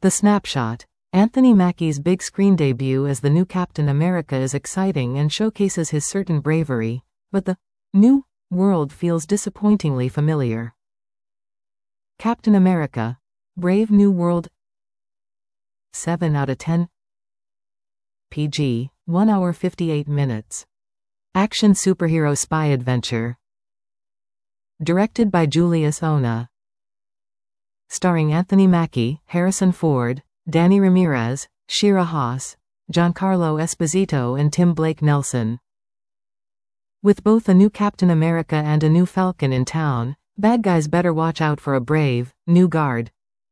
The snapshot. Anthony Mackie's big screen debut as the new Captain America is exciting and showcases his certain bravery, but the new world feels disappointingly familiar. Captain America: Brave New World. 7 out of 10. PG, 1 hour 58 minutes. Action superhero spy adventure. Directed by Julius Onah. Starring Anthony Mackie, Harrison Ford, Danny Ramirez, Shira Haas, Giancarlo Esposito and Tim Blake Nelson. With both a new Captain America and a new Falcon in town, bad guys better watch out for a brave, new guard.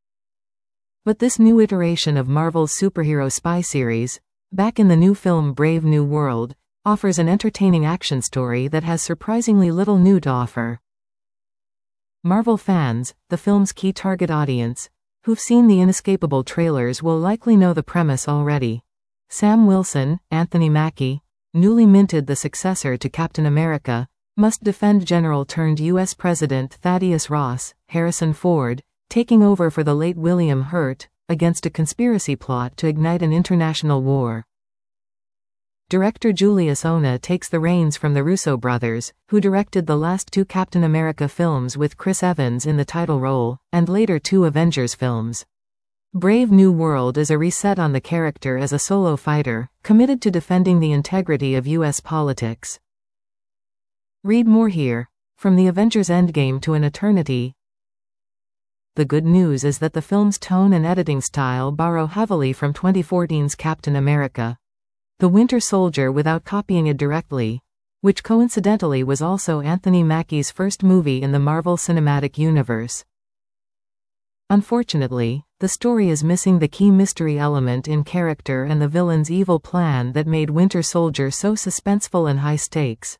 But this new iteration of Marvel's superhero spy series, back in the new film Brave New World, offers an entertaining action story that has surprisingly little new to offer. Marvel fans, the film's key target audience, who've seen the inescapable trailers will likely know the premise already. Sam Wilson, Anthony Mackie, newly minted the successor to Captain America, must defend General-turned-U.S. President Thaddeus Ross, Harrison Ford, taking over for the late William Hurt, against a conspiracy plot to ignite an international war. Director Julius Onah takes the reins from the Russo brothers, who directed the last 2 Captain America films with Chris Evans in the title role, and later 2 Avengers films. Brave New World is a reset on the character as a solo fighter, committed to defending the integrity of U.S. politics. Read more here. From the Avengers Endgame to an Eternity. The good news is that the film's tone and editing style borrow heavily from 2014's Captain America: The Winter Soldier without copying it directly, which coincidentally was also Anthony Mackie's first movie in the Marvel Cinematic Universe. Unfortunately, the story is missing the key mystery element in character and the villain's evil plan that made Winter Soldier so suspenseful and high stakes.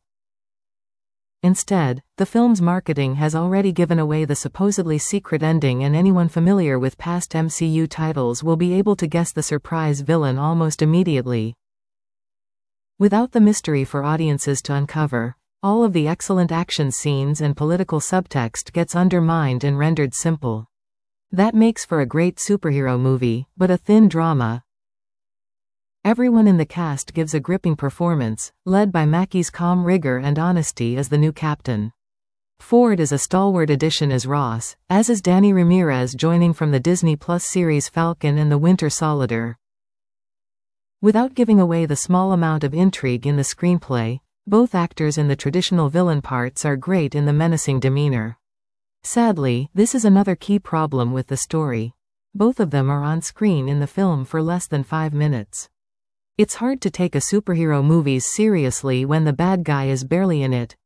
Instead, the film's marketing has already given away the supposedly secret ending, and anyone familiar with past MCU titles will be able to guess the surprise villain almost immediately. Without the mystery for audiences to uncover, all of the excellent action scenes and political subtext gets undermined and rendered simple. That makes for a great superhero movie, but a thin drama. Everyone in the cast gives a gripping performance, led by Mackie's calm rigor and honesty as the new captain. Ford is a stalwart addition as Ross, as is Danny Ramirez, joining from the Disney Plus series Falcon and the Winter Soldier. Without giving away the small amount of intrigue in the screenplay, both actors in the traditional villain parts are great in the menacing demeanor. Sadly, this is another key problem with the story. Both of them are on screen in the film for less than 5 minutes. It's hard to take a superhero movies seriously when the bad guy is barely in it.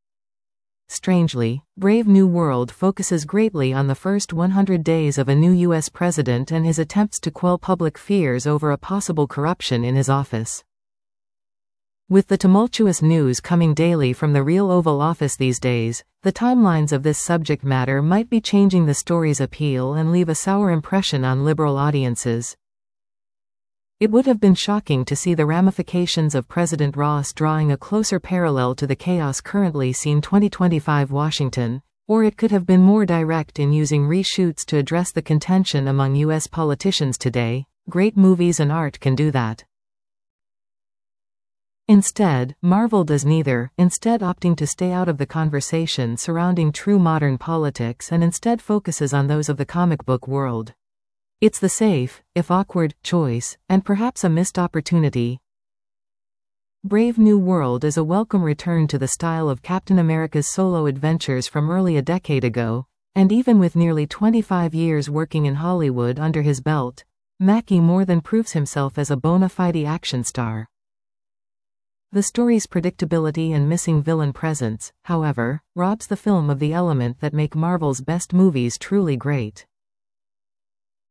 Strangely, Brave New World focuses greatly on the first 100 days of a new U.S. president and his attempts to quell public fears over a possible corruption in his office. With the tumultuous news coming daily from the real Oval Office these days, the timelines of this subject matter might be changing the story's appeal and leave a sour impression on liberal audiences. It would have been shocking to see the ramifications of President Ross drawing a closer parallel to the chaos currently seen 2025 Washington, or it could have been more direct in using reshoots to address the contention among U.S. politicians today. Great movies and art can do that. Instead, Marvel does neither, instead opting to stay out of the conversation surrounding true modern politics and instead focuses on those of the comic book world. It's the safe, if awkward, choice, and perhaps a missed opportunity. Brave New World is a welcome return to the style of Captain America's solo adventures from early a decade ago, and even with nearly 25 years working in Hollywood under his belt, Mackie more than proves himself as a bona fide action star. The story's predictability and missing villain presence, however, robs the film of the element that make Marvel's best movies truly great.